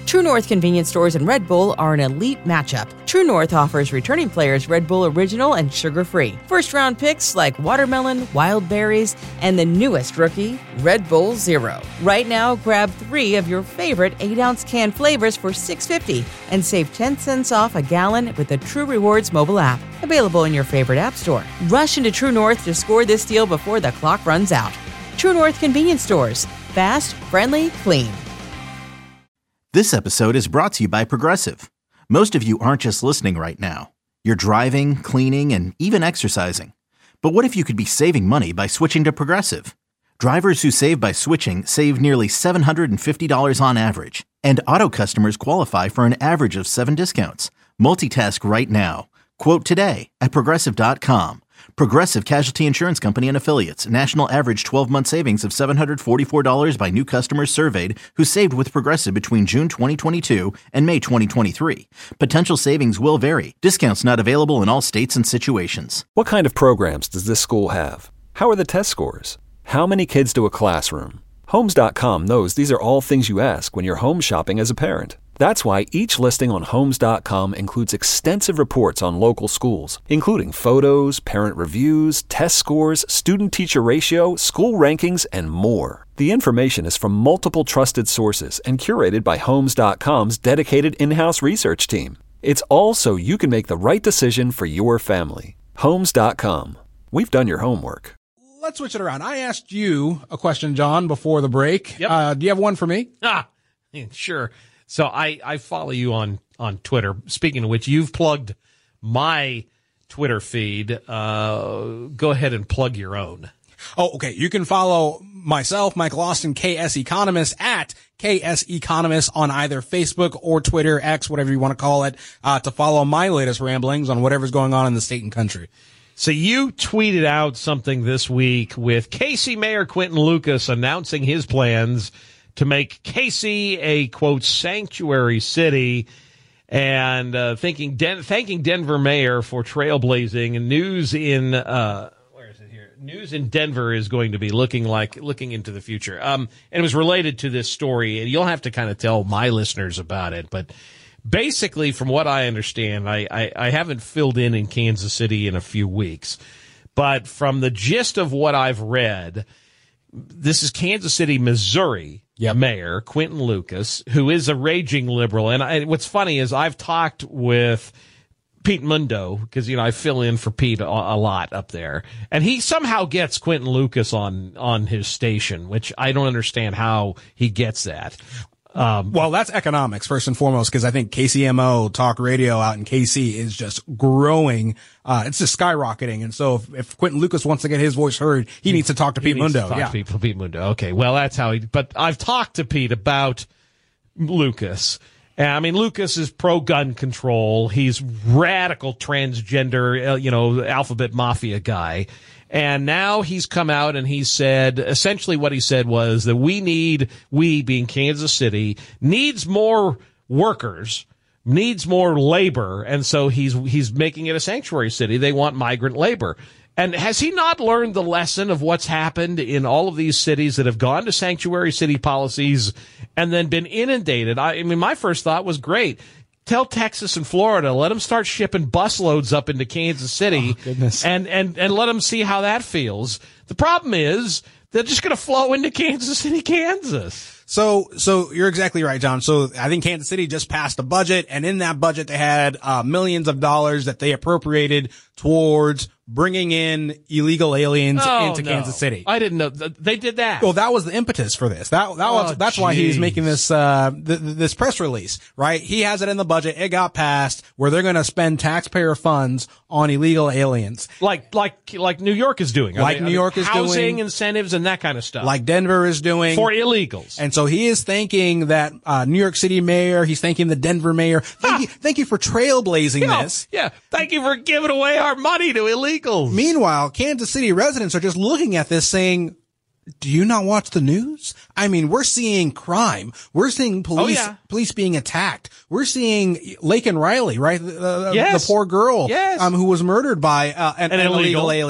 True North convenience stores and Red Bull are an elite matchup. True North offers returning players Red Bull Original and sugar-free. First-round picks like watermelon, wild berries, and the newest rookie, Red Bull Zero. Right now, grab 3 of your favorite 8-ounce can flavors for $6.50 and save 10 cents off a gallon with the True Rewards mobile app. Available in your favorite app store. Rush into True North to score this deal before the clock runs out. True North convenience stores. Fast, friendly, clean. This episode is brought to you by Progressive. Most of you aren't just listening right now. You're driving, cleaning, and even exercising. But what if you could be saving money by switching to Progressive? Drivers who save by switching save nearly $750 on average. And auto customers qualify for an average of 7 discounts. Multitask right now. Quote today at Progressive.com. Progressive Casualty Insurance Company and Affiliates. National average 12-month savings of $744 by new customers surveyed who saved with Progressive between June 2022 and May 2023. Potential savings will vary. Discounts not available in all states and situations. What kind of programs does this school have? How are the test scores? How many kids do a classroom? Homes.com knows these are all things you ask when you're home shopping as a parent. That's why each listing on Homes.com includes extensive reports on local schools, including photos, parent reviews, test scores, student-teacher ratio, school rankings, and more. The information is from multiple trusted sources and curated by Homes.com's dedicated in-house research team. It's all so you can make the right decision for your family. Homes.com. We've done your homework. Let's switch it around. I asked you a question, John, before the break. Yep. Do you have one for me? Sure. So I follow you on Twitter. Speaking of which, you've plugged my Twitter feed. Go ahead and plug your own. Oh, okay. You can follow myself, Michael Austin, KS Economist, at KS Economist on either Facebook or Twitter, X, whatever you want to call it, to follow my latest ramblings on whatever's going on in the state and country. So you tweeted out something this week with KC Mayor Quinton Lucas announcing his plans to make KC a, quote, sanctuary city, and thanking Denver Mayor for trailblazing. And news in News in Denver is going to be looking into the future. And it was related to this story, and you'll have to kind of tell my listeners about it. But basically, from what I understand, I haven't filled in Kansas City in a few weeks, but from the gist of what I've read, this is Kansas City, Missouri. Yep. Mayor Quinton Lucas, who is a raging liberal. And what's funny is I've talked with Pete Mundo, because, I fill in for Pete a lot up there. And he somehow gets Quinton Lucas on his station, which I don't understand how he gets that. Well, that's economics, first and foremost, because I think KCMO talk radio out in KC is just growing. It's just skyrocketing. And so if Quinton Lucas wants to get his voice heard, he needs to talk to Pete Mundo. Pete Mundo. Okay. Well, that's how but I've talked to Pete about Lucas. I mean, Lucas is pro-gun control. He's radical transgender, alphabet mafia guy. And now he's come out and he said, essentially what he said was that we being Kansas City, needs more workers, needs more labor. And so he's making it a sanctuary city. They want migrant labor. And has he not learned the lesson of what's happened in all of these cities that have gone to sanctuary city policies and then been inundated? I mean, my first thought was great. Tell Texas and Florida, let them start shipping busloads up into Kansas City, and let them see how that feels. The problem is they're just going to flow into Kansas City, Kansas. So you're exactly right, John. So I think Kansas City just passed a budget, and in that budget they had millions of dollars that they appropriated towards bringing in illegal aliens into Kansas City. I didn't know they did that. Well, that was the impetus for this. That's why he's making this this press release, right? He has it in the budget. It got passed where they're going to spend taxpayer funds on illegal aliens, like New York is doing, New York is doing, housing incentives and that kind of stuff, like Denver is doing for illegals. And so he is thanking that New York City mayor. He's thanking the Denver mayor. Thank you for trailblazing this. Yeah, thank you for giving away our money to illegals. Meanwhile, Kansas City residents are just looking at this saying, do you not watch the news? I mean, we're seeing crime. We're seeing police being attacked. We're seeing Laken Riley, right? The poor girl, who was murdered by an illegal alien.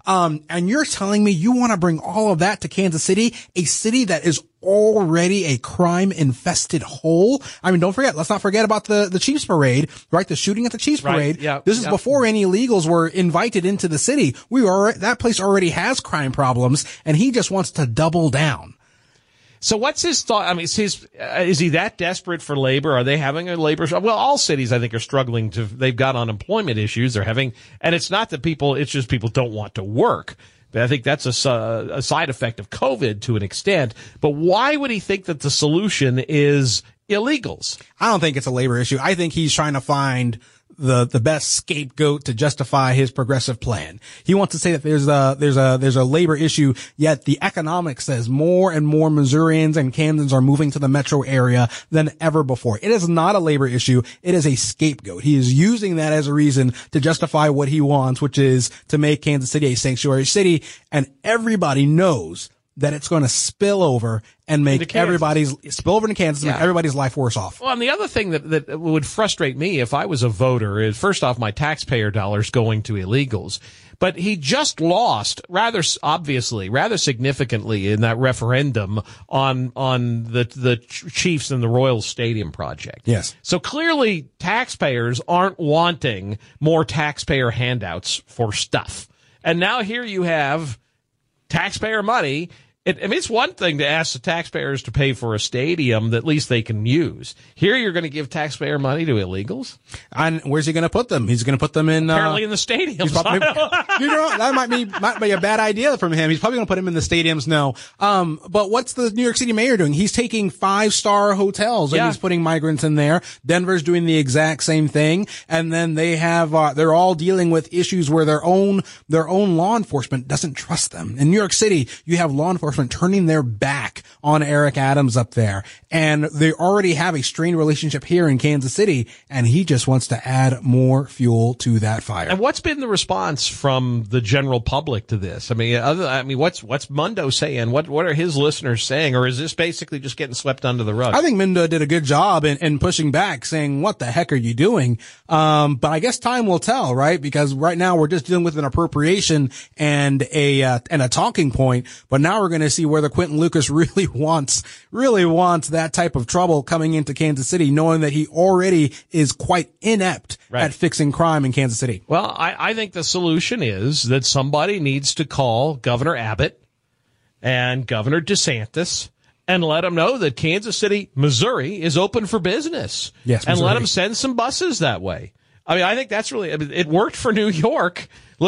And you're telling me you want to bring all of that to Kansas City, a city that is already a crime infested hole. I mean, let's not forget about the Chiefs parade, right? The shooting at the Chiefs parade. Right. Yeah. This is before any illegals were invited into the city. That place already has crime problems, and he just wants to double down. So what's his thought? I mean, is he that desperate for labor? Are they having a labor? Well, all cities, I think, are struggling they've got unemployment issues. And it's not that it's just people don't want to work. I think that's a side effect of COVID to an extent. But why would he think that the solution is illegals? I don't think it's a labor issue. I think he's trying to find the best scapegoat to justify his progressive plan. He wants to say that there's a labor issue, yet the economics says more and more Missourians and Kansans are moving to the metro area than ever before. It is not a labor issue. It is a scapegoat. He is using that as a reason to justify what he wants, which is to make Kansas City a sanctuary city. And everybody knows that it's going to spill over and make spill over into Kansas and make everybody's life worse off. Well, and the other thing that would frustrate me if I was a voter is, first off, my taxpayer dollars going to illegals. But he just lost rather significantly in that referendum on the Chiefs and the Royals Stadium project. Yes. So clearly taxpayers aren't wanting more taxpayer handouts for stuff. And now here you have taxpayer money. It's one thing to ask the taxpayers to pay for a stadium that at least they can use. Here you're going to give taxpayer money to illegals. And where's he going to put them? He's going to put them in apparently in the stadiums. That might be a bad idea from him. He's probably going to put him in the stadiums. No. But what's the New York City mayor doing? He's taking 5-star hotels and he's putting migrants in there. Denver's doing the exact same thing. And then they have they're all dealing with issues where their own law enforcement doesn't trust them. In New York City, you have law enforcement turning their back on Eric Adams up there. And they already have a strained relationship here in Kansas City, and he just wants to add more fuel to that fire. And what's been the response from the general public to this? I mean, what's Mundo saying? What are his listeners saying? Or is this basically just getting swept under the rug? I think Mundo did a good job in pushing back, saying, what the heck are you doing? But I guess time will tell, right? Because right now we're just dealing with an appropriation and a talking point, but now we're going to see whether Quinton Lucas really wants that type of trouble coming into Kansas City, knowing that he already is quite inept at fixing crime in Kansas City. Well, I think the solution is that somebody needs to call Governor Abbott and Governor DeSantis and let them know that Kansas City, Missouri is open for business. Yes, and Missouri. let them send some buses that way. I mean, I think that's it worked for New York.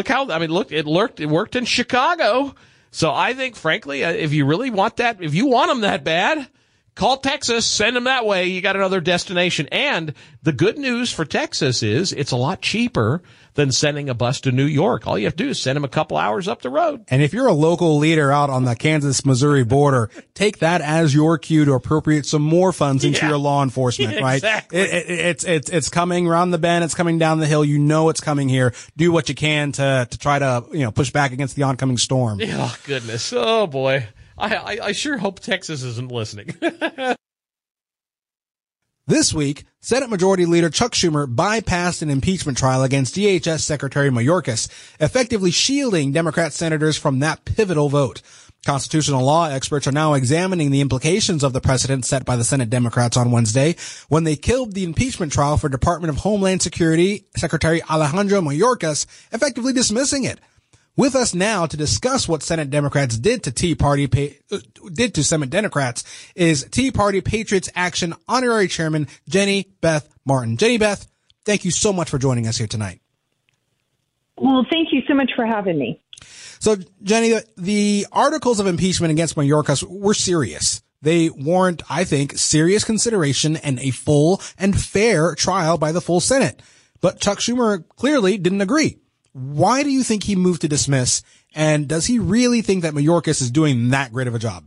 It worked in Chicago. So I think, frankly, if you really want that, if you want them that bad, call Texas, send them that way. You got another destination. And the good news for Texas is it's a lot cheaper than sending a bus to New York. All you have to do is send them a couple hours up the road. And if you're a local leader out on the Kansas-Missouri border, take that as your cue to appropriate some more funds into your law enforcement, right? Exactly. It's coming around the bend. It's coming down the hill. You know it's coming here. Do what you can to try to, push back against the oncoming storm. Oh, goodness. Oh, boy. I sure hope Texas isn't listening. This week, Senate Majority Leader Chuck Schumer bypassed an impeachment trial against DHS Secretary Mayorkas, effectively shielding Democrat senators from that pivotal vote. Constitutional law experts are now examining the implications of the precedent set by the Senate Democrats on Wednesday when they killed the impeachment trial for Department of Homeland Security Secretary Alejandro Mayorkas, effectively dismissing it. With us now to discuss what Senate Democrats did to Senate Democrats is Tea Party Patriots Action Honorary Chairman Jenny Beth Martin. Jenny Beth, thank you so much for joining us here tonight. Well, thank you so much for having me. So, Jenny, the articles of impeachment against Mayorkas were serious. They warrant, I think, serious consideration and a full and fair trial by the full Senate. But Chuck Schumer clearly didn't agree. Why do you think he moved to dismiss? And does he really think that Mayorkas is doing that great of a job?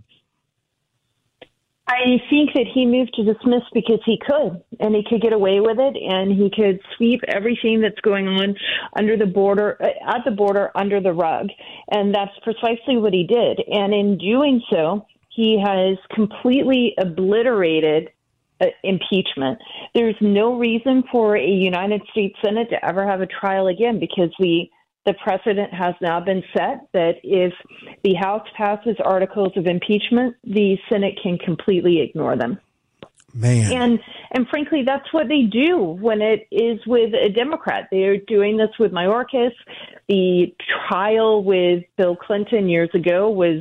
I think that he moved to dismiss because he could, and he could get away with it, and he could sweep everything that's going on under the border, at the border, under the rug. And that's precisely what he did. And in doing so, he has completely obliterated impeachment. There's no reason for a United States Senate to ever have a trial again because the the precedent has now been set that if the House passes articles of impeachment, the Senate can completely ignore them. Man. And frankly, that's what they do when it is with a Democrat. They're doing this with Mayorkas. The trial with Bill Clinton years ago was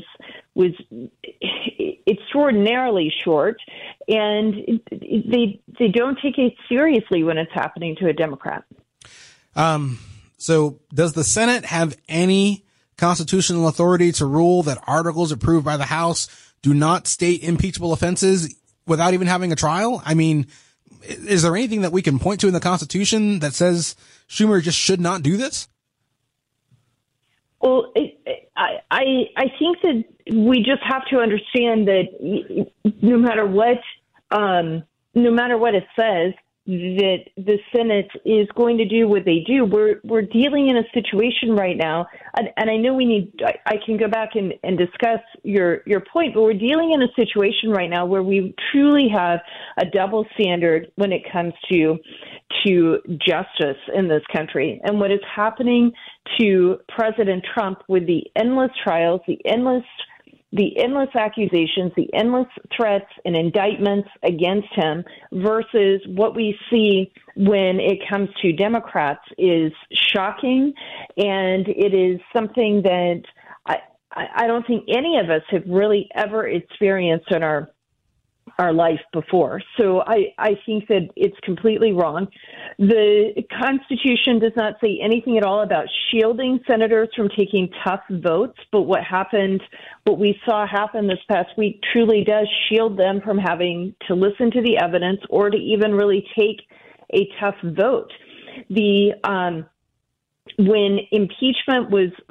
extraordinarily short, and they don't take it seriously when it's happening to a Democrat. So does the Senate have any constitutional authority to rule that articles approved by the House do not state impeachable offenses without even having a trial? I mean, is there anything that we can point to in the Constitution that says Schumer just should not do this? Well, I think that we just have to understand that no matter what it says, that the Senate is going to do what they do. We're dealing in a situation right now, and I know I can go back and discuss your point, but we're dealing in a situation right now where we truly have a double standard when it comes to justice in this country. And what is happening to President Trump with the endless trials, the endless accusations, the endless threats and indictments against him versus what we see when it comes to Democrats is shocking. And it is something that I don't think any of us have really ever experienced in our life before. So I think that it's completely wrong. The Constitution does not say anything at all about shielding senators from taking tough votes, but what we saw happen this past week truly does shield them from having to listen to the evidence or to even really take a tough vote. When impeachment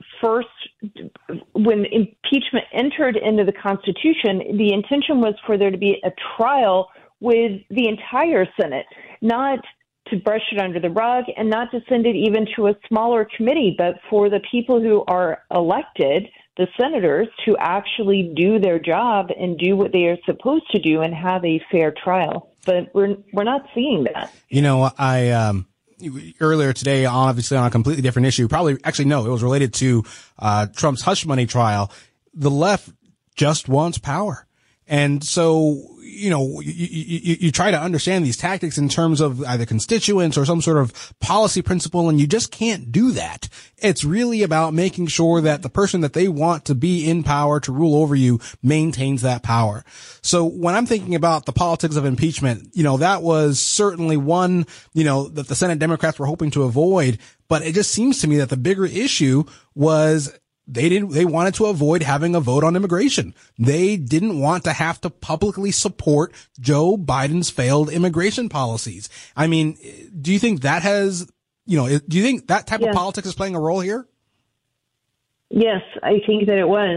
entered into the Constitution, the intention was for there to be a trial with the entire Senate, not to brush it under the rug and not to send it even to a smaller committee, but for the people who are elected, the senators, to actually do their job and do what they are supposed to do and have a fair trial. But we're not seeing that. You know, earlier today, obviously on a completely different issue, it was related to Trump's hush money trial. The left just wants power. And so, you know, you try to understand these tactics in terms of either constituents or some sort of policy principle, and you just can't do that. It's really about making sure that the person that they want to be in power to rule over you maintains that power. So when I'm thinking about the politics of impeachment, you know, that was certainly one, you know, that the Senate Democrats were hoping to avoid. But it just seems to me that the bigger issue was they wanted to avoid having a vote on immigration. They didn't want to have to publicly support Joe Biden's failed immigration policies. I mean, do you think that do you think that type of politics is playing a role here? Yes, I think that it was.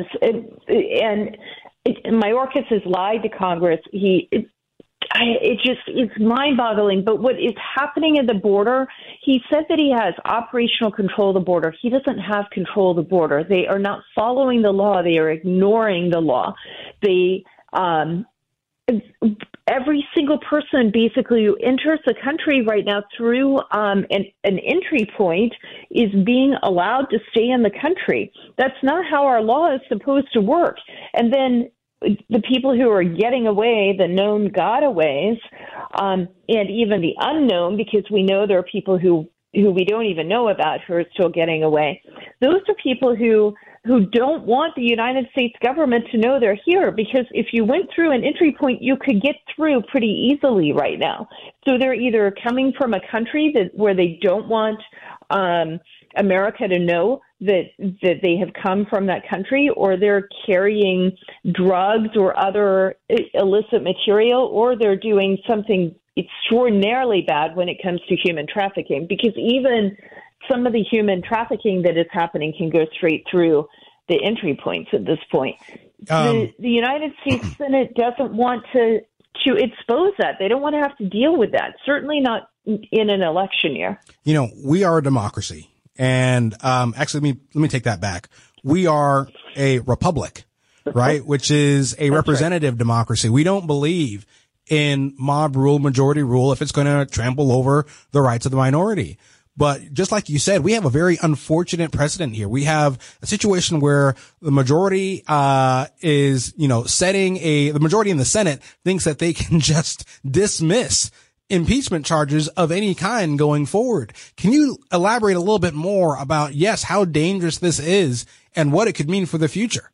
Mayorkas has lied to Congress. It's mind-boggling. But what is happening at the border, he said that he has operational control of the border. He doesn't have control of the border. They are not following the law. They are ignoring the law. Every single person basically who enters the country right now through an entry point is being allowed to stay in the country. That's not how our law is supposed to work. And then the people who are getting away, the known gotaways, and even the unknown, because we know there are people who we don't even know about who are still getting away. Those are people who don't want the United States government to know they're here, because if you went through an entry point, you could get through pretty easily right now. So they're either coming from a country where they don't want America to know that they have come from that country, or they're carrying drugs or other illicit material, or they're doing something extraordinarily bad when it comes to human trafficking, because even some of the human trafficking that is happening can go straight through the entry points at this point. The United States Senate doesn't want to expose that. They don't want to have to deal with that, certainly not in an election year. You know, we are a democracy. And actually, let me take that back. We are a republic, right? Which is a representative democracy. We don't believe in mob rule, majority rule, if it's going to trample over the rights of the minority. But just like you said, we have a very unfortunate precedent here. We have a situation where the majority, is, the majority in the Senate thinks that they can just dismiss impeachment charges of any kind going forward. Can you elaborate a little bit more about, how dangerous this is and what it could mean for the future?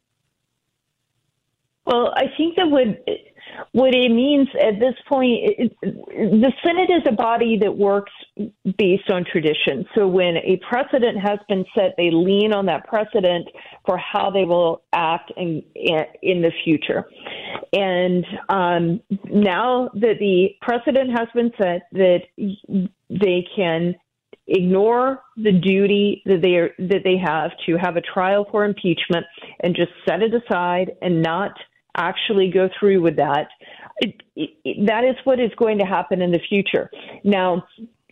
Well, I think that what it means at this point, the Senate is a body that works based on tradition. So when a precedent has been set, they lean on that precedent for how they will act in the future. And now that the precedent has been set, that they can ignore the duty that they have to have a trial for impeachment and just set it aside and not actually go through with that. That is what is going to happen in the future. Now,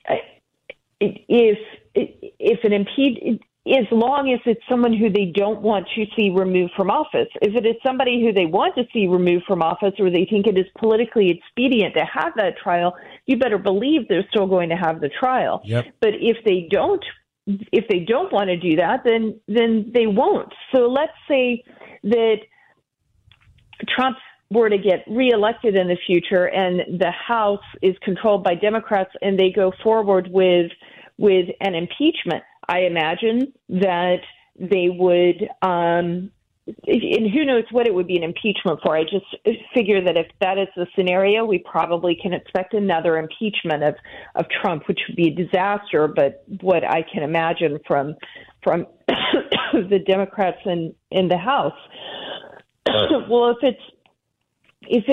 as long as it's someone who they don't want to see removed from office, if it is somebody who they want to see removed from office or they think it is politically expedient to have that trial, you better believe they're still going to have the trial. Yep. But if they don't want to do that, then they won't. So let's say that Trump were to get reelected in the future and the House is controlled by Democrats and they go forward with an impeachment. I imagine that they would, and who knows what it would be an impeachment for. I just figure that if that is the scenario, we probably can expect another impeachment of Trump, which would be a disaster. But what I can imagine from the Democrats in the House. Well, if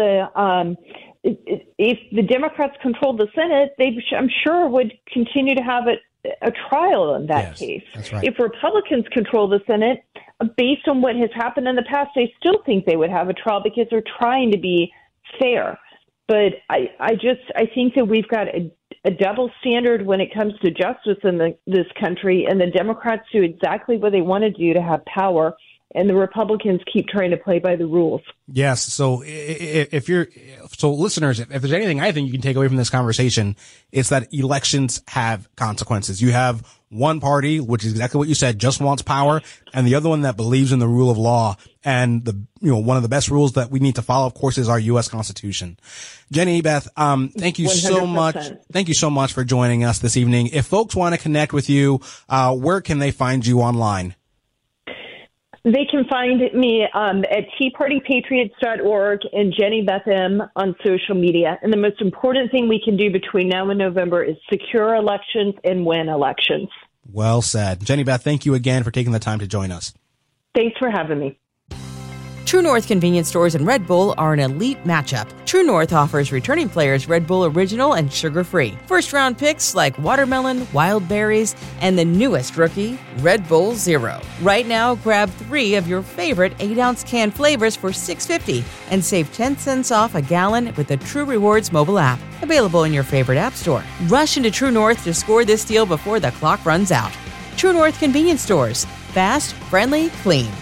the Democrats controlled the Senate, I'm sure would continue to have a trial in that case. That's right. If Republicans control the Senate, based on what has happened in the past, I still think they would have a trial because they're trying to be fair. But I think that we've got a double standard when it comes to justice in this country, and the Democrats do exactly what they want to do to have power, and the Republicans keep trying to play by the rules. Yes. So listeners, if there's anything I think you can take away from this conversation, it's that elections have consequences. You have one party, which is exactly what you said, just wants power, and the other one that believes in the rule of law. And one of the best rules that we need to follow, of course, is our U.S. Constitution. Jenny Beth, thank you 100%. So much. Thank you so much for joining us this evening. If folks want to connect with you, where can they find you online? They can find me at teapartypatriots.org and Jenny Beth M on social media. And the most important thing we can do between now and November is secure elections and win elections. Well said. Jenny Beth, thank you again for taking the time to join us. Thanks for having me. True North convenience stores and Red Bull are an elite matchup. True North offers returning players Red Bull Original and sugar-free. First-round picks like watermelon, wild berries, and the newest rookie, Red Bull Zero. Right now, grab 3 of your favorite 8-ounce can flavors for $6.50 and save 10 cents off a gallon with the True Rewards mobile app. Available in your favorite app store. Rush into True North to score this deal before the clock runs out. True North convenience stores. Fast, friendly, clean.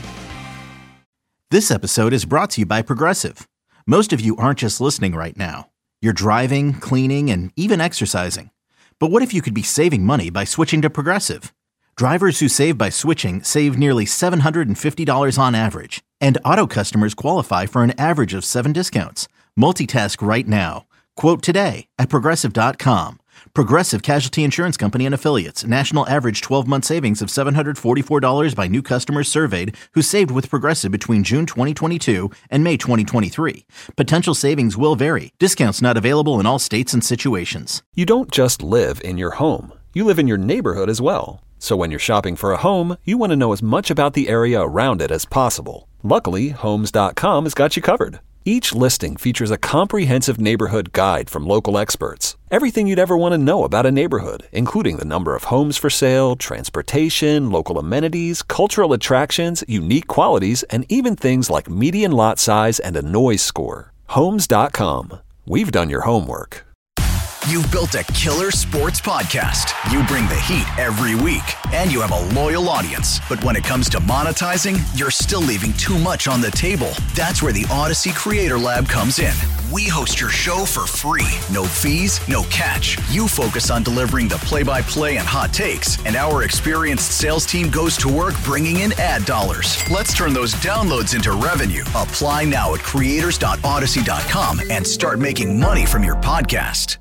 This episode is brought to you by Progressive. Most of you aren't just listening right now. You're driving, cleaning, and even exercising. But what if you could be saving money by switching to Progressive? Drivers who save by switching save nearly $750 on average. And auto customers qualify for an average of 7 discounts. Multitask right now. Quote today at Progressive.com. Progressive Casualty Insurance Company and Affiliates. National average 12-month savings of $744 by new customers surveyed who saved with Progressive between June 2022 and May 2023. Potential savings will vary. Discounts not available in all states and situations. You don't just live in your home. You live in your neighborhood as well. So when you're shopping for a home, you want to know as much about the area around it as possible. Luckily, Homes.com has got you covered. Each listing features a comprehensive neighborhood guide from local experts. Everything you'd ever want to know about a neighborhood, including the number of homes for sale, transportation, local amenities, cultural attractions, unique qualities, and even things like median lot size and a noise score. Homes.com. We've done your homework. You've built a killer sports podcast. You bring the heat every week, and you have a loyal audience. But when it comes to monetizing, you're still leaving too much on the table. That's where the Odyssey Creator Lab comes in. We host your show for free. No fees, no catch. You focus on delivering the play-by-play and hot takes, and our experienced sales team goes to work bringing in ad dollars. Let's turn those downloads into revenue. Apply now at creators.odyssey.com and start making money from your podcast.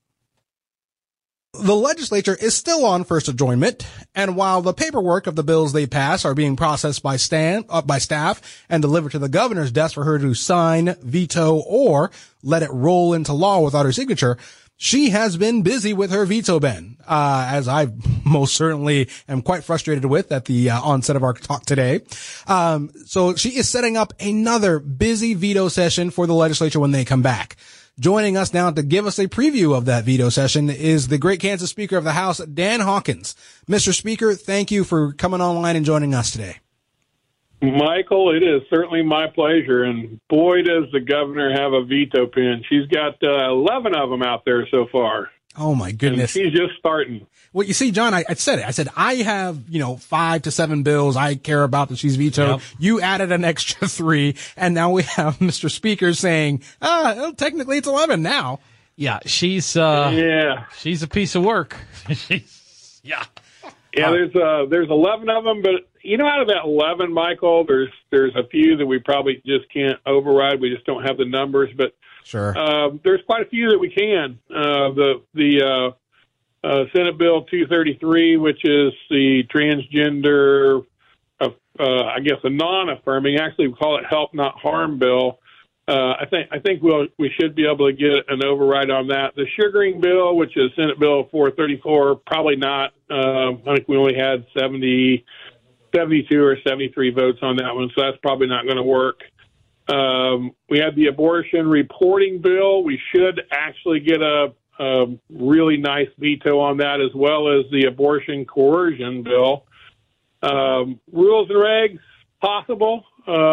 The legislature is still on first adjournment, and while the paperwork of the bills they pass are being processed by staff and delivered to the governor's desk for her to sign, veto, or let it roll into law without her signature, she has been busy with her veto pen, as I most certainly am quite frustrated with at the onset of our talk today. So she is setting up another busy veto session for the legislature when they come back. Joining us now to give us a preview of that veto session is the great Kansas Speaker of the House, Dan Hawkins. Mr. Speaker, thank you for coming online and joining us today. Michael, it is certainly my pleasure, and boy, does the governor have a veto pen. She's got 11 of them out there so far. Oh, my goodness. And she's just starting. Well, you see, John, I said it. I said, I have, 5 to 7 bills I care about that she's vetoed. Yep. You added an extra 3, and now we have Mr. Speaker saying, technically it's 11 now. Yeah, she's a piece of work. Yeah, there's 11 of them, but out of that 11, Michael, there's a few that we probably just can't override. We just don't have the numbers, but sure, there's quite a few that we can. The Senate Bill 233, which is the transgender, I guess a non-affirming. Actually, we call it Help Not Harm bill. I think we should be able to get an override on that. The sugaring bill, which is Senate Bill 434, probably not. I think we only had 72 or 73 votes on that one, so that's probably not going to work. We had the abortion reporting bill. We should actually get a really nice veto on that, as well as the abortion coercion bill. Rules and regs, possible.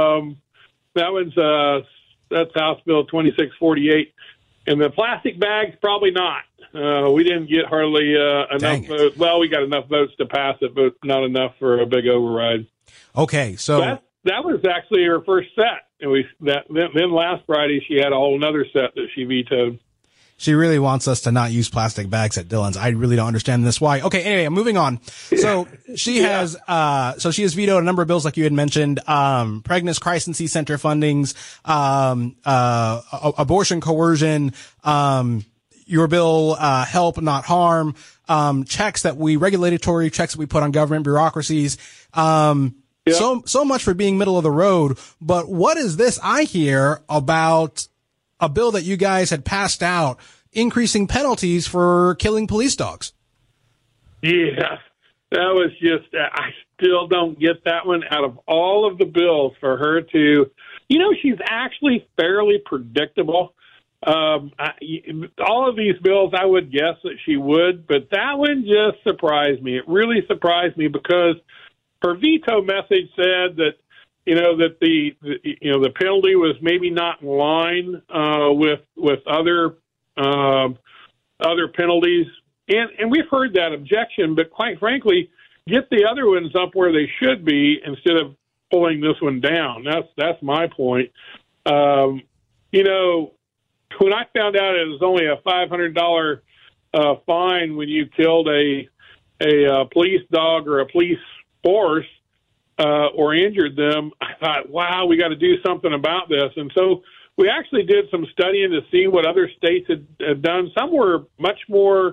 That's House Bill 2648. And the plastic bags, probably not. We didn't get hardly enough votes. Well, we got enough votes to pass it, but not enough for a big override. Okay, so that was actually her first set. And then last Friday she had a whole another set that she vetoed. She really wants us to not use plastic bags at Dillon's. I really don't understand this. Why? Okay. Anyway, I'm moving on. So she has vetoed a number of bills, like you had mentioned, Pregnancy Crisis Center fundings, abortion coercion, your bill, Help Not Harm, regulatory checks that we put on government bureaucracies. So much for being middle of the road. But what is this I hear about a bill that you guys had passed out increasing penalties for killing police dogs? Yeah, that was just, I still don't get that one out of all of the bills for her to, she's actually fairly predictable. All of these bills, I would guess that she would, but that one just surprised me. It really surprised me because her veto message said that, that the penalty was maybe not in line with other penalties, and we've heard that objection. But quite frankly, get the other ones up where they should be instead of pulling this one down. That's my point. When I found out it was only a $500 fine when you killed a police dog or a police force. Or injured them, I thought, wow, we got to do something about this. And so we actually did some studying to see what other states had done. Some were much more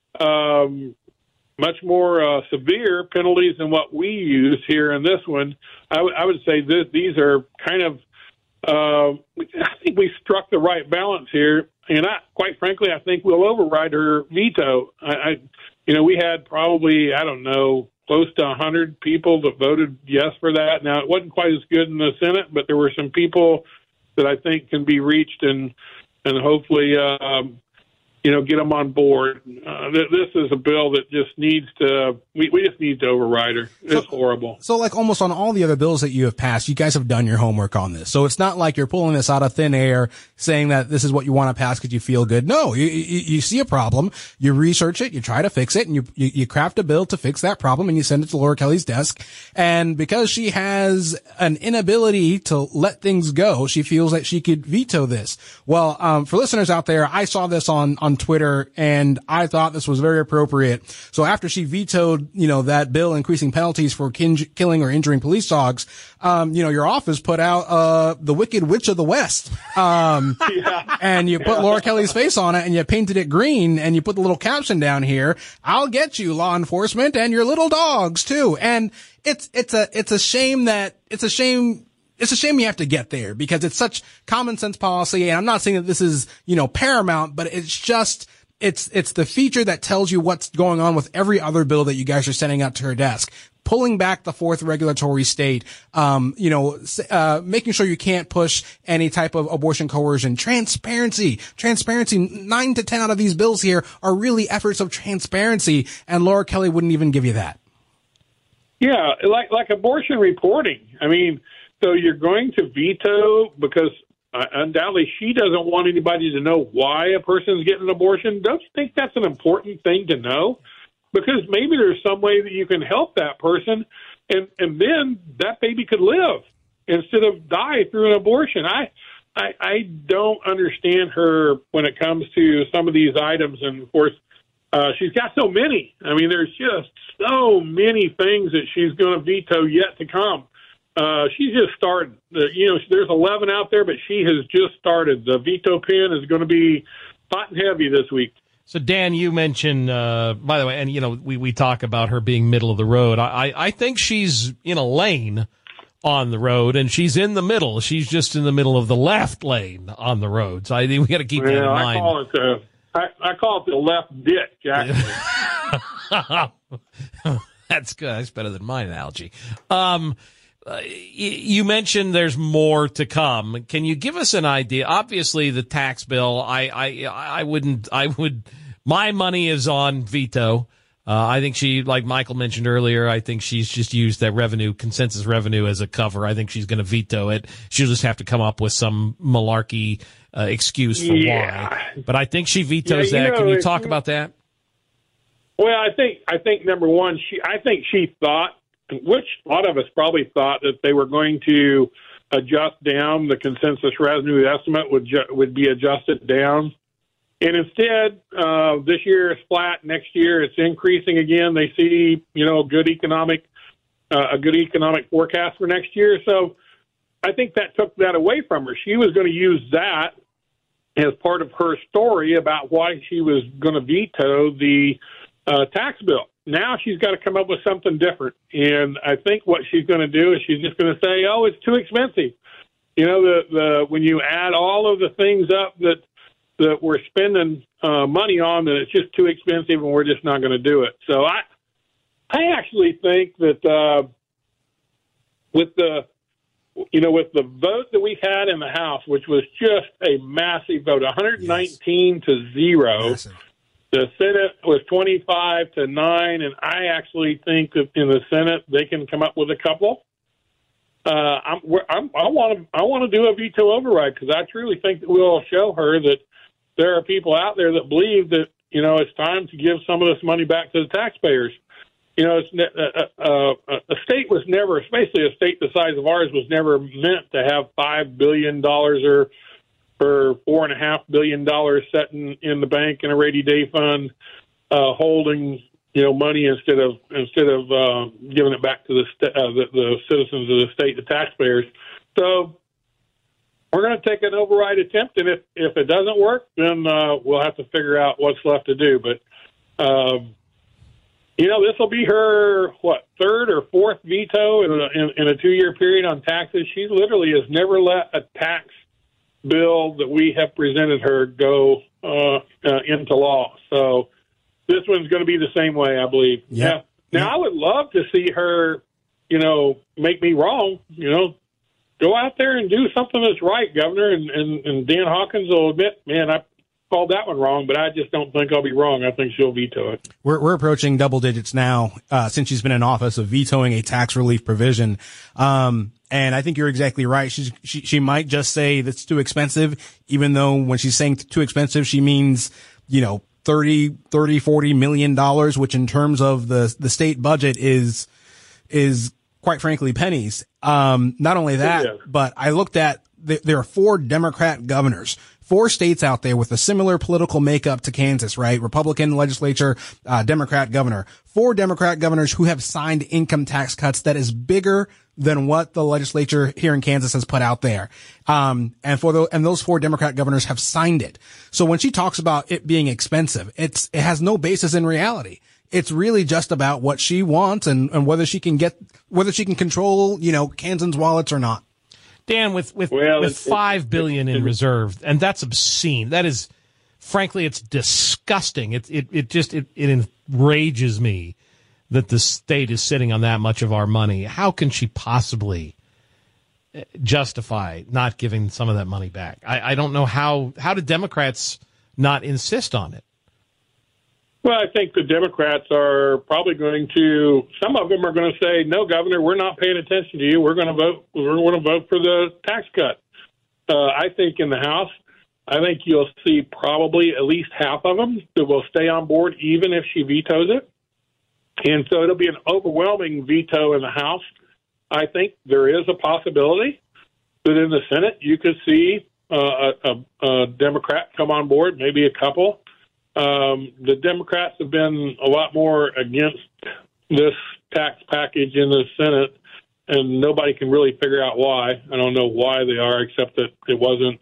severe penalties than what we use here in this one. I would say these are kind of, I think we struck the right balance here. And quite frankly, I think we'll override her veto. We had probably, close to 100 people that voted yes for that. Now, it wasn't quite as good in the Senate, but there were some people that I think can be reached and hopefully get them on board. This is a bill that just needs to, we just need to override her. It's horrible. So like almost on all the other bills that you have passed, you guys have done your homework on this. So it's not like you're pulling this out of thin air saying that this is what you want to pass because you feel good. No, you see a problem, you research it, you try to fix it, and you craft a bill to fix that problem, and you send it to Laura Kelly's desk. And because she has an inability to let things go, she feels that she could veto this. Well, for listeners out there, I saw this on Twitter, and I thought this was very appropriate. So after she vetoed, that bill increasing penalties for killing or injuring police dogs, your office put out, the Wicked Witch of the West. And you put Laura Kelly's face on it, and you painted it green, and you put the little caption down here, "I'll get you, law enforcement, and your little dogs too." And it's a shame you have to get there because it's such common sense policy. And I'm not saying that this is, paramount, but it's just, it's the feature that tells you what's going on with every other bill that you guys are sending out to her desk. Pulling back the fourth regulatory state, making sure you can't push any type of abortion coercion, transparency. 9 to 10 out of these bills here are really efforts of transparency, and Laura Kelly wouldn't even give you that. Yeah, like abortion reporting. I mean, so you're going to veto because undoubtedly she doesn't want anybody to know why a person's getting an abortion. Don't you think that's an important thing to know? Because maybe there's some way that you can help that person, and then that baby could live instead of die through an abortion. I don't understand her when it comes to some of these items, and of course, she's got so many. I mean, there's just so many things that she's going to veto yet to come. She's just started. There's 11 out there, but she has just started. The veto pen is going to be hot and heavy this week. So, Dan, you mentioned, by the way, and, we talk about her being middle of the road. I think she's in a lane on the road, and she's in the middle. She's just in the middle of the left lane on the road. So I think we got to keep that in mind. I call it the left ditch, actually. That's good. That's better than my analogy. You mentioned there's more to come. Can you give us an idea? Obviously, the tax bill, my money is on veto. I think she, like Michael mentioned earlier, I think she's just used that consensus revenue as a cover. I think she's going to veto it. She'll just have to come up with some malarkey excuse for why. But I think she vetoes that. Can you talk about that? Well, I think number one, I think she thought, which a lot of us probably thought, that they were going to adjust down. The consensus revenue estimate would be adjusted down. And instead, this year it's flat. Next year it's increasing again. They see, a good economic forecast for next year. So I think that took that away from her. She was going to use that as part of her story about why she was going to veto the tax bill. Now she's got to come up with something different. And I think what she's going to do is she's just going to say, oh, it's too expensive. When you add all of the things up that we're spending money on, that it's just too expensive and we're just not going to do it. So I actually think that with the vote that we had in the House, which was just a massive vote, 119 to 0. Massive. The Senate was 25 to 9, and I actually think that in the Senate they can come up with a couple. I want to do a veto override because I truly think that we'll show her that there are people out there that believe that it's time to give some of this money back to the taxpayers. A state was never, especially a state the size of ours, was never meant to have $5 billion or $4.5 billion sitting in the bank in a rainy day fund, holding money instead of giving it back to the citizens of the state, the taxpayers. So we're going to take an override attempt, and if it doesn't work, then we'll have to figure out what's left to do. But this will be her third or fourth veto in a 2-year period on taxes. She literally has never let a tax bill that we have presented her go into law. So this one's going to be the same way, I believe. Yeah. Now, I would love to see her, make me wrong, go out there and do something that's right, Governor. And Dan Hawkins will admit, man, called that one wrong, but I just don't think I'll be wrong. I think she'll veto it. We're approaching double digits now, since she's been in office, of vetoing a tax relief provision. And I think you're exactly right. She might just say that's too expensive, even though when she's saying too expensive, she means, $40 million, which in terms of the state budget is quite frankly pennies. Not only that, but I looked at, there are 4 Democrat governors, 4 states out there with a similar political makeup to Kansas, right? Republican legislature, Democrat governor, 4 Democrat governors who have signed income tax cuts that is bigger than what the legislature here in Kansas has put out there. And those 4 Democrat governors have signed it. So when she talks about it being expensive, it has no basis in reality. It's really just about what she wants and whether she can control, Kansans' wallets or not. Dan, with $5 billion in reserve, and that's obscene. That is, frankly, it's disgusting. It enrages me that the state is sitting on that much of our money. How can she possibly justify not giving some of that money back? I don't know how do Democrats not insist on it? Well, I think the Democrats are probably some of them are going to say, no, Governor, we're not paying attention to you. We're going to vote for the tax cut. I think in the House, I think you'll see probably at least half of them that will stay on board even if she vetoes it. And so it'll be an overwhelming veto in the House. I think there is a possibility that in the Senate you could see a Democrat come on board, maybe a couple. The Democrats have been a lot more against this tax package in the Senate, and nobody can really figure out why. I don't know why they are, except that it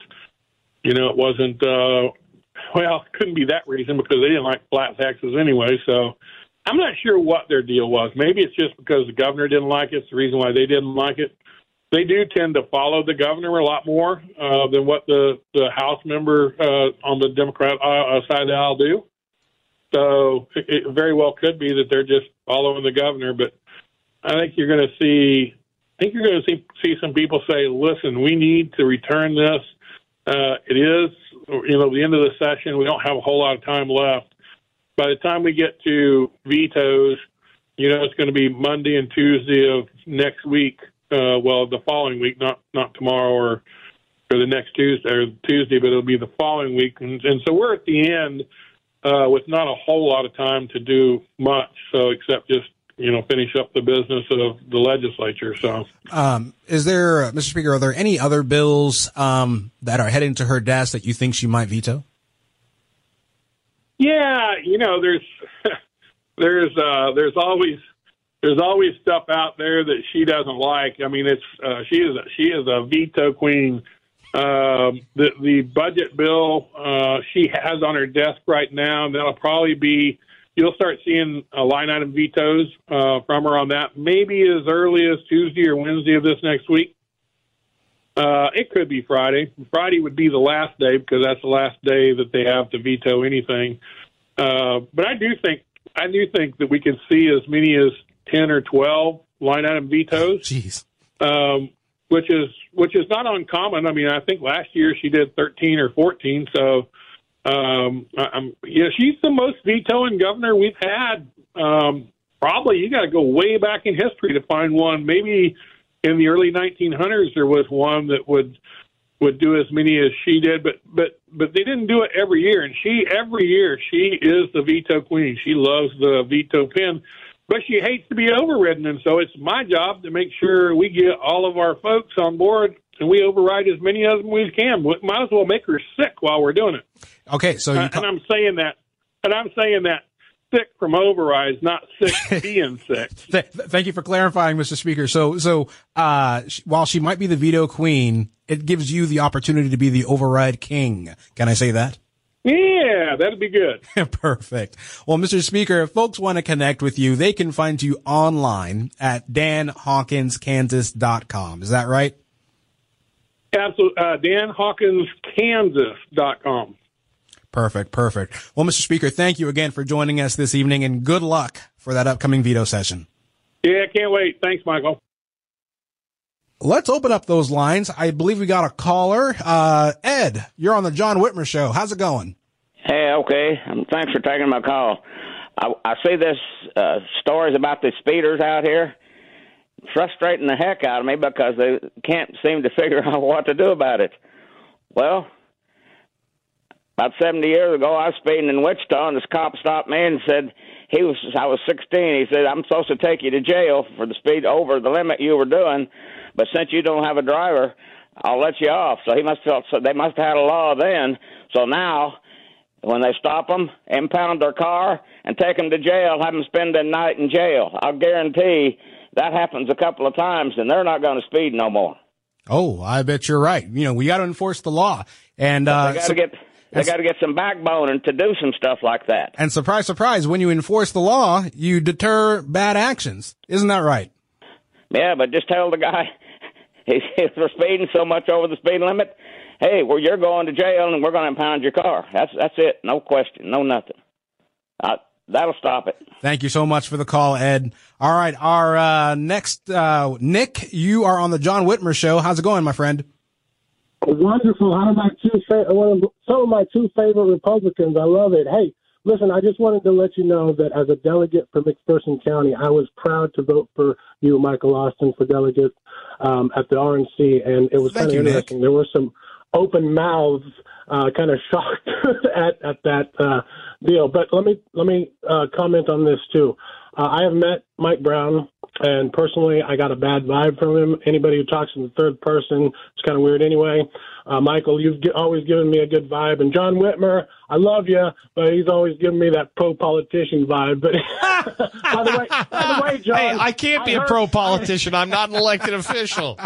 couldn't be that reason because they didn't like flat taxes anyway. So I'm not sure what their deal was. Maybe it's just because the governor didn't like it. It's the reason why they didn't like it. They do tend to follow the governor a lot more than what the House member on the Democrat side of the aisle do. So it very well could be that they're just following the governor. But I think you're going to see some people say, "Listen, we need to return this." It is, the end of the session. We don't have a whole lot of time left. By the time we get to vetoes, it's going to be Monday and Tuesday of next week. The following week, not tomorrow or the next Tuesday, but it'll be the following week. And so we're at the end with not a whole lot of time to do much, except just, finish up the business of the legislature. So, is there, Mr. Speaker, are there any other bills that are heading to her desk that you think she might veto? Yeah, there's always stuff out there that she doesn't like. I mean, she is a veto queen. The budget bill she has on her desk right now, and that'll probably be. You'll start seeing line item vetoes from her on that, maybe as early as Tuesday or Wednesday of this next week. It could be Friday. Friday would be the last day because that's the last day that they have to veto anything. But I do think that we could see as many as 10 or 12 line item vetoes. Jeez. Which is not uncommon. I mean, I think last year she did 13 or 14. So, she's the most vetoing governor we've had. Probably you got to go way back in history to find one. Maybe in the early 1900s there was one that would do as many as she did, but they didn't do it every year. And every year she is the veto queen. She loves the veto pen. But she hates to be overridden, and so it's my job to make sure we get all of our folks on board and we override as many of them as we can. We might as well make her sick while we're doing it. Okay, so and I'm saying that sick from overrides, not sick being sick. Thank you for clarifying, Mr. Speaker. So while she might be the veto queen, it gives you the opportunity to be the override king. Can I say that? Yeah, that'd be good. Perfect. Well, Mr. Speaker, if folks want to connect with you, they can find you online at danhawkinskansas.com. Is that right? Absolutely. danhawkinskansas.com. Perfect. Well, Mr. Speaker, thank you again for joining us this evening, and good luck for that upcoming veto session. Yeah, can't wait. Thanks, Michael. Let's open up those lines. I believe we got a caller. Ed, you're on the John Whitmer Show. How's it going? Hey, okay. Thanks for taking my call. I see this stories about the speeders out here. Frustrating the heck out of me because they can't seem to figure out what to do about it. Well, about 70 years ago, I was speeding in Wichita, and this cop stopped me and said I was 16. He said, I'm supposed to take you to jail for the speed over the limit you were doing, but since you don't have a driver, I'll let you off. So they must have had a law then. So now, when they stop them, impound their car and take them to jail, have them spend the night in jail. I'll guarantee that happens a couple of times, and they're not going to speed no more. Oh, I bet you're right. You know, we got to enforce the law, and they got to get some backbone and to do some stuff like that. And surprise, surprise, when you enforce the law, you deter bad actions. Isn't that right? Yeah, but just tell the guy if they're speeding so much over the speed limit, hey, well, you're going to jail and we're going to impound your car. That's it. No question. No nothing. That'll stop it. Thank you so much for the call, Ed. All right, our next Nick, you are on the John Whitmer Show. How's it going, my friend? Wonderful. Some of my two favorite Republicans. I love it. Hey, listen, I just wanted to let you know that as a delegate for McPherson County, I was proud to vote for you, Michael Austin, for delegate at the RNC, and it was kind of interesting. Nick. There were some open mouths, kind of shocked at that deal. But let me comment on this too. I have met Mike Brown, and personally, I got a bad vibe from him. Anybody who talks in the third person, it's kind of weird anyway. Michael, you've always given me a good vibe. And John Whitmer, I love you, but he's always given me that pro-politician vibe. But by the way, John. Hey, I can't be a pro-politician. I'm not an elected official.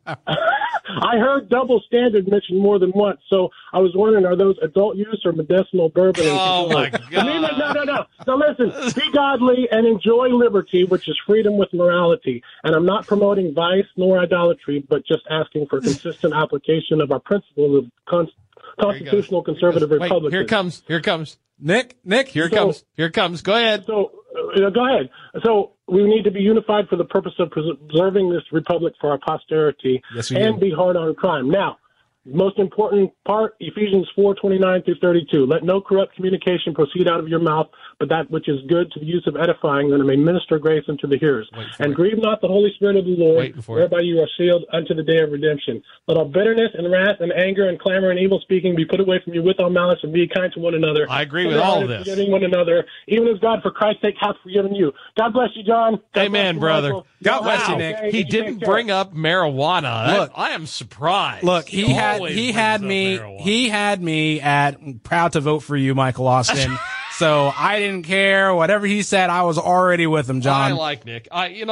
I heard double standard mentioned more than once, so I was wondering, are those adult use or medicinal bourbon? Oh, my God. No. So listen, be godly and enjoy liberty, which is freedom with morality. And I'm not promoting vice nor idolatry, but just asking for consistent application of our principles of constitutional conservative Republicans. Here comes. Nick, here it comes. Go ahead. Go ahead. So we need to be unified for the purpose of preserving this republic for our posterity, and be hard on crime. Now, most important part, Ephesians 4:29-32. Let no corrupt communication proceed out of your mouth, but that which is good to the use of edifying, that it may minister grace unto the hearers. And grieve not the Holy Spirit of the Lord, whereby you are sealed unto the day of redemption. Let all bitterness and wrath and anger and clamor and evil speaking be put away from you with all malice, and be kind to one another. I agree with all of this. Forgiving one another, even as God for Christ's sake hath forgiven you. God bless you, John. Amen, brother. Michael. God bless you, Nick. He didn't bring up marijuana. Look, I am surprised. Look, he had me at proud to vote for you, Michael Austin. So I didn't care. Whatever he said, I was already with him, John. I like Nick.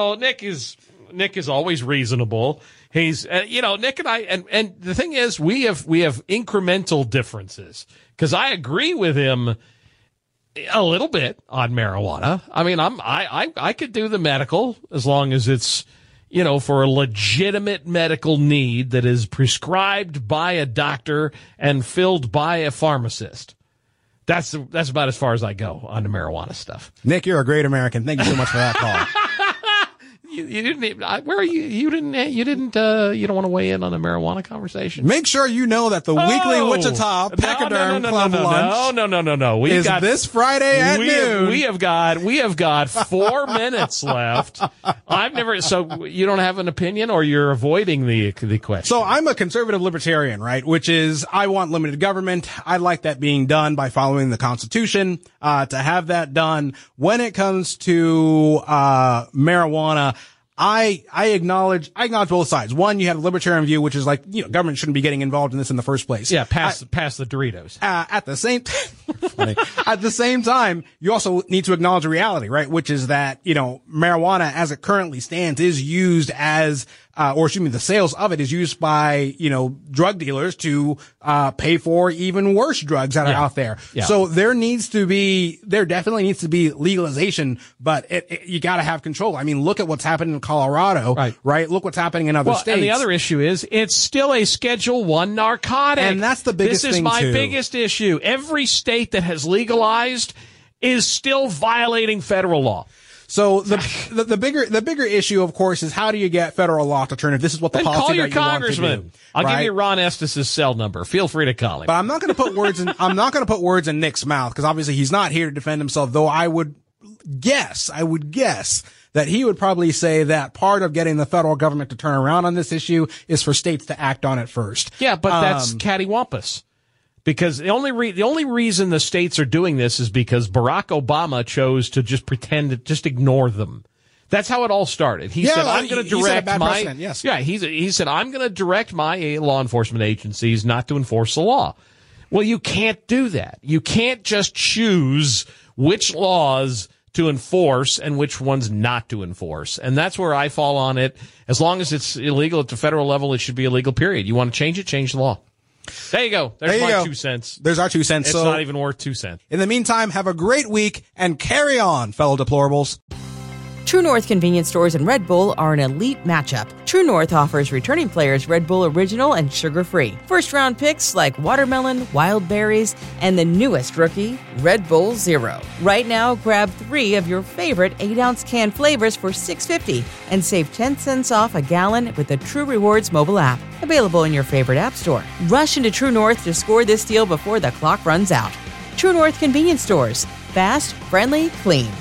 Nick is always reasonable. He's, Nick and I, and the thing is, we have incremental differences, because I agree with him a little bit on marijuana. I mean, I could do the medical as long as it's, for a legitimate medical need that is prescribed by a doctor and filled by a pharmacist. That's about as far as I go on the marijuana stuff. Nick, you're a great American. Thank you so much for that call. You didn't. Where are you? You didn't. You don't want to weigh in on the marijuana conversation. Make sure you know that the weekly Wichita Pachyderm Club lunch. No. Is this Friday at noon. We have got 4 minutes left. I've never. So you don't have an opinion, or you're avoiding the question. So I'm a conservative libertarian, right? Which is, I want limited government. I like that being done by following the Constitution. To have that done when it comes to marijuana. I acknowledge both sides. One, you have a libertarian view, which is like, government shouldn't be getting involved in this in the first place. Yeah, pass the Doritos. At the same time, you also need to acknowledge a reality, right? Which is that, marijuana as it currently stands is used as, the sales of it is used by, drug dealers to, pay for even worse drugs that are out there. Yeah. So there definitely needs to be legalization, but you gotta have control. I mean, look at what's happening in Colorado, right? Look what's happening in other states. And the other issue is, it's still a Schedule I narcotic. And that's the biggest thing, This is my biggest issue. Every state that has legalized is still violating federal law. So the bigger issue, of course, is how do you get federal law to turn if this is what the policy call your that you want to congressman. do, I'll right? give you Ron Estes' cell number. Feel free to call him. But I'm not going to put words in Nick's mouth, because obviously he's not here to defend himself, though I would guess that he would probably say that part of getting the federal government to turn around on this issue is for states to act on it first. Yeah, but that's cattywampus. Because the only reason the states are doing this is because Barack Obama chose to just just ignore them. That's how it all started. He said, "I'm going to direct my." Yes. Yeah, he said, "I'm going to direct my law enforcement agencies not to enforce the law." Well, you can't do that. You can't just choose which laws to enforce and which ones not to enforce. And that's where I fall on it. As long as it's illegal at the federal level, it should be illegal, period. You want to change it, change the law. There you go. There's my 2 cents. There's our 2 cents. It's not even worth 2 cents. In the meantime, have a great week and carry on, fellow deplorables. True North convenience stores and Red Bull are an elite matchup. True North offers returning players Red Bull Original and sugar-free. First-round picks like watermelon, wild berries, and the newest rookie, Red Bull Zero. Right now, grab 3 of your favorite 8-ounce can flavors for $6.50 and save 10 cents off a gallon with the True Rewards mobile app. Available in your favorite app store. Rush into True North to score this deal before the clock runs out. True North convenience stores. Fast, friendly, clean.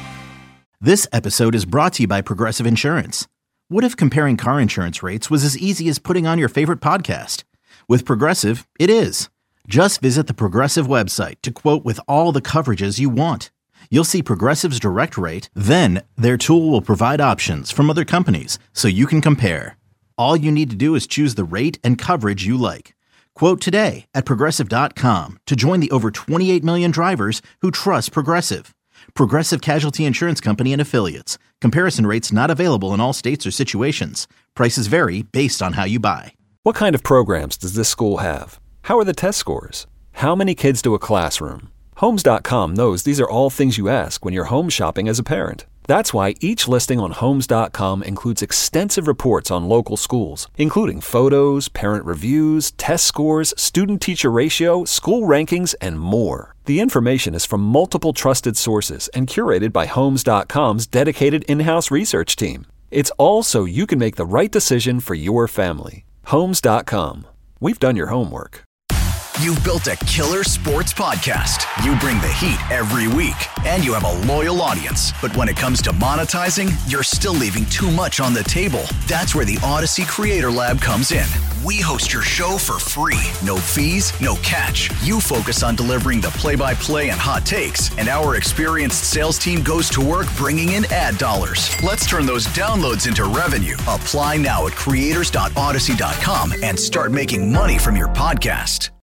This episode is brought to you by Progressive Insurance. What if comparing car insurance rates was as easy as putting on your favorite podcast? With Progressive, it is. Just visit the Progressive website to quote with all the coverages you want. You'll see Progressive's direct rate, then their tool will provide options from other companies so you can compare. All you need to do is choose the rate and coverage you like. Quote today at Progressive.com to join the over 28 million drivers who trust Progressive. Progressive Casualty Insurance Company and Affiliates. Comparison rates not available in all states or situations. Prices vary based on how you buy. What kind of programs does this school have? How are the test scores? How many kids do a classroom? Homes.com knows these are all things you ask when you're home shopping as a parent. That's why each listing on Homes.com includes extensive reports on local schools, including photos, parent reviews, test scores, student-teacher ratio, school rankings, and more. The information is from multiple trusted sources and curated by Homes.com's dedicated in-house research team. It's all so you can make the right decision for your family. Homes.com. We've done your homework. You've built a killer sports podcast. You bring the heat every week, and you have a loyal audience. But when it comes to monetizing, you're still leaving too much on the table. That's where the Odyssey Creator Lab comes in. We host your show for free. No fees, no catch. You focus on delivering the play-by-play and hot takes, and our experienced sales team goes to work bringing in ad dollars. Let's turn those downloads into revenue. Apply now at creators.odyssey.com and start making money from your podcast.